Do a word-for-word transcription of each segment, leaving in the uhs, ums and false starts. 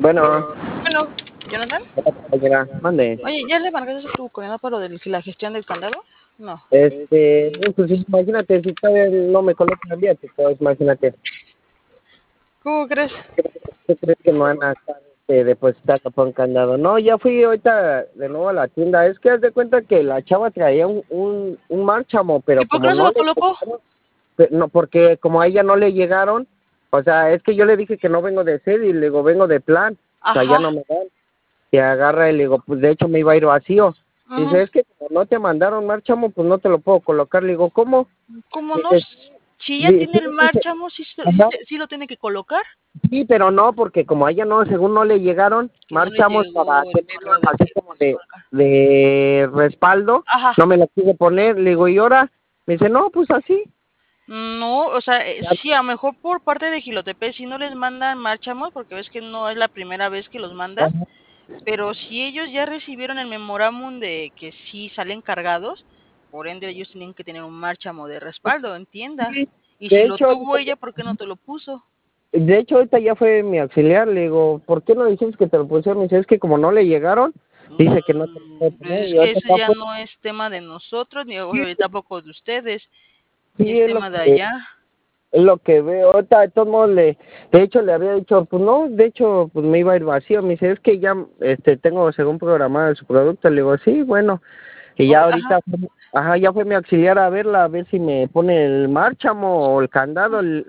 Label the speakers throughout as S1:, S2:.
S1: Bueno,
S2: Bueno, Jonathan,
S1: compañera, mande.
S2: oye, ¿ya le marcaste a tu coordinador para lo de la gestión del candado? No.
S1: Este, no, pues imagínate, si todavía no me colocan el viático, pues imagínate.
S2: ¿Cómo crees?
S1: ¿Qué crees que me van a estar este, depositando por un candado? No, ya fui ahorita de nuevo a la tienda. Es que haz de cuenta que la chava traía un, un, un márchamo,
S2: ¿Y
S1: pero
S2: por qué
S1: como
S2: no se
S1: no
S2: lo
S1: le
S2: colocó?
S1: llegaron, pe- no, porque como a ella no le llegaron, o sea, es que yo le dije que no vengo de sede y le digo, vengo de plan, o sea, ya
S2: Ajá.
S1: no me dan. Y agarra y le digo, pues de hecho me iba a ir vacío.
S2: Ujú.
S1: Dice, es que como no te mandaron márchamo, pues no te lo puedo colocar. Le digo, ¿cómo?
S2: ¿Cómo no?
S1: Dice,
S2: Si ya
S1: di-
S2: tiene
S1: sí,
S2: el
S1: dice,
S2: márchamo, sí, se- sí,
S1: ajá,
S2: se- sí lo tiene que colocar.
S1: sí, pero no, porque como a ella no, según no le llegaron,
S2: Que no le
S1: marchamos para
S2: llegó el
S1: tenerlo
S2: correo de
S1: así
S2: que
S1: como
S2: se
S1: de,
S2: colocar.
S1: de respaldo.
S2: Ajá.
S1: No me lo quiso poner. Le digo, ¿y ahora? Me dice, no, pues así.
S2: No, o sea, eh,
S1: Ya,
S2: sí, a lo mejor por parte de Gilotepec si no les mandan márchamos, porque ves que no es la primera vez que los mandan,
S1: ajá,
S2: pero si ellos ya recibieron el memorándum de que sí salen cargados, por ende ellos tienen que tener un márchamo de respaldo, entienda.
S1: sí.
S2: Y si
S1: De
S2: lo
S1: hecho,
S2: tuvo ella, ¿por qué no te lo puso?
S1: de hecho, ahorita ya fue mi auxiliar. Le digo, ¿por qué no dijiste que te lo pusieron? Me dice, es que como no le llegaron, dice que no te lo puede
S2: Mm, pues
S1: poner.
S2: es
S1: Y
S2: que
S1: ahorita
S2: ese
S1: está
S2: ya
S1: fue.
S2: no es tema de nosotros, ni
S1: Sí,
S2: obviamente tampoco de ustedes,
S1: sí,
S2: es
S1: es lo
S2: tema de
S1: que
S2: allá.
S1: es lo que veo. Ahorita de todos modos le, de hecho le había dicho, pues no, de hecho pues me iba a ir vacío. Me dice, es que ya este tengo según programado su producto. Le digo, sí, bueno. Y
S2: Ok,
S1: ya
S2: ajá.
S1: ahorita, ajá, ya fue mi auxiliar a verla, a ver si me pone el márchamo o el candado el-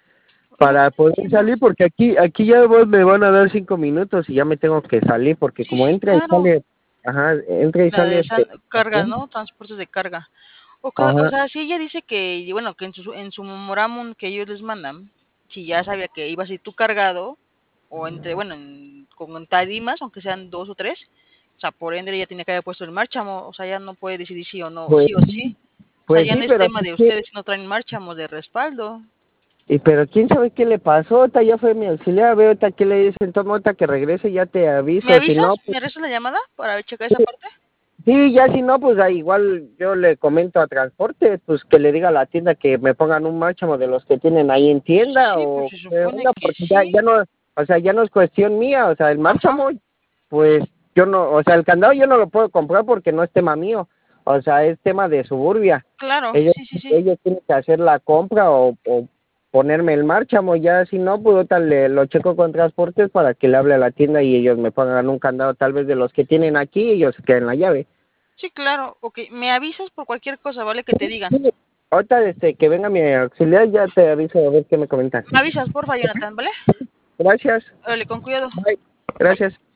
S2: Ujú,
S1: para poder
S2: entiendo.
S1: salir, porque aquí aquí ya vos me van a dar cinco minutos y ya me tengo que salir, porque
S2: Sí,
S1: como
S2: sí,
S1: entra y
S2: claro.
S1: sale, ajá, entra y
S2: La
S1: sale
S2: de san-
S1: este.
S2: carga, ¿no? Transportes de carga. O, ca- o
S1: Ajá.
S2: sea, si ella dice que, bueno, que en su, en su memorándum que ellos les mandan, si ya sabía que ibas a ir tú cargado, o entre, bueno, en, con tarimas, aunque sean dos o tres, o sea, por ende ella tiene que haber puesto el márchamo, o sea, ya no puede decidir sí o no,
S1: Pues
S2: sí o sí. O sea,
S1: pues
S2: ya
S1: sí,
S2: no es
S1: pero
S2: tema de
S1: sí,
S2: ustedes si no traen márchamos de respaldo.
S1: y pero quién sabe qué le pasó. Ahorita ya fue mi auxiliar, veo ahorita qué le dicen, toma ahorita que regrese ya te
S2: ¿Me
S1: aviso, si
S2: avisas?
S1: no, pues,
S2: ¿Me regresas la llamada para checar esa
S1: sí,
S2: parte?
S1: sí, ya si no, pues ah, igual yo le comento a transporte, pues que le diga a la tienda que me pongan un márchamo de los que tienen ahí en tienda
S2: Sí, pues
S1: o
S2: se
S1: qué
S2: supone
S1: onda,
S2: que
S1: porque ya,
S2: sí.
S1: ya no, o sea, ya no es cuestión mía, o sea, el
S2: Ajá,
S1: márchamo, pues yo no, o sea, el candado yo no lo puedo comprar porque no es tema mío, o sea, es tema de Suburbia.
S2: claro,
S1: Ellos,
S2: sí, sí, sí.
S1: ellos tienen que hacer la compra o, o ponerme el márchamo, ya si no, pues ahorita le, lo checo con transportes para que le hable a la tienda y ellos me pongan un candado tal vez de los que tienen aquí y ellos se queden la llave.
S2: Sí, claro. Ok, me avisas por cualquier cosa, ¿vale? Que te digan.
S1: Sí, ahorita desde que venga mi auxiliar ya te aviso a ver qué me comentan.
S2: Me avisas, porfa, Jonathan, ¿vale?
S1: Gracias.
S2: Órale, con cuidado.
S1: Bye.
S2: Bye.
S1: Gracias.